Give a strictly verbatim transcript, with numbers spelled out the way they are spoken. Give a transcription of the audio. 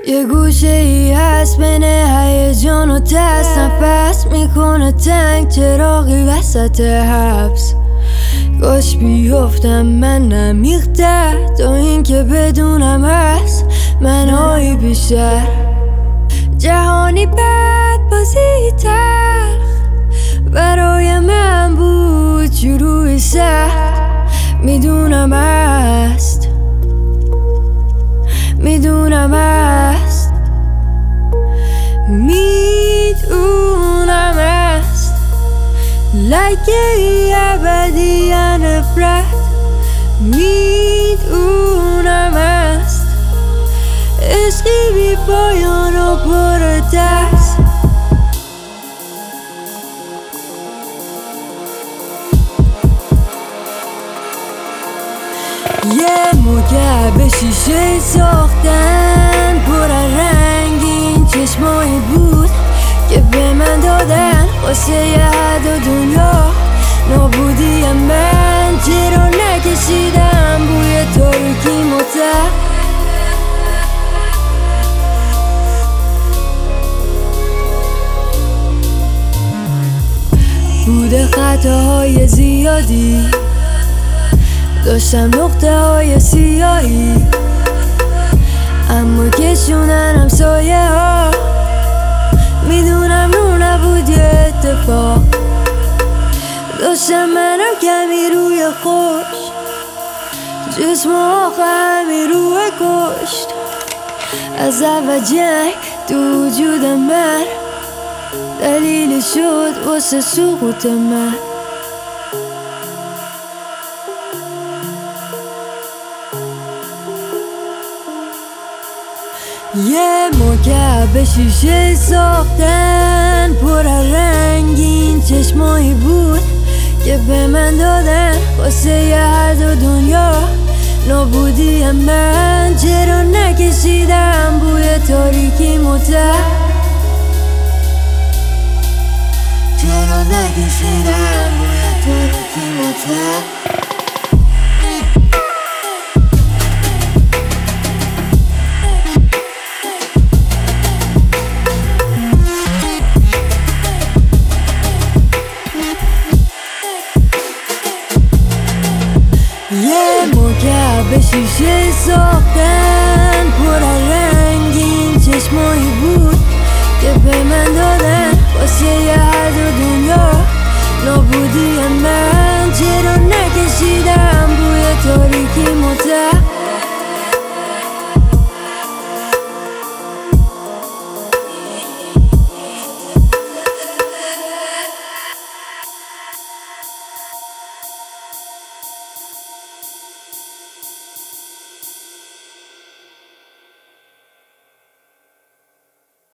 یه گوشه ای هست بین هیجان و ترس، نفس میکنه تنگ چراغی وسط حبس. کاش بیفتم من عمیق‌تر تا این که بدونم هست منایی بیشتر. جهانی بد بازی تلخ برای من بود شروع سخت. میدونم هست میدونم هست میدونم هست لکه ابدی نفرت. میدونم هست عشقی بی پایان و پر ترس. یه مکعب شیشه ساختن پر رنگین چشمایی بود که به من دادن واسه یه حد و دنیا. نابودی من چرا نکشیدم بوی تاریکی متر. بوده خطاهای زیادی، داشتم نقطه های سیاهی، اما کشوننم سایه ها. میدونم رو نبود یه اتفاق، داشتم منم کمی روی خوش، جسم آخه همی روی کشت. از اول جنگ تو وجود من دلیل شد واسه سقوط من. یه مکعب شیشه ساختن پر رنگین چشمایی بود که به من دادن واسه یه حد و دنیا. نابودی من چرا نکشیدم بوی تاریکی متر. چرا نکشیدم بوی تاریکی متر. یه مکعب شیشه ساختن پر رنگین چشمایی بود که به من دادن واسه یه حد و دنیا. نابودی من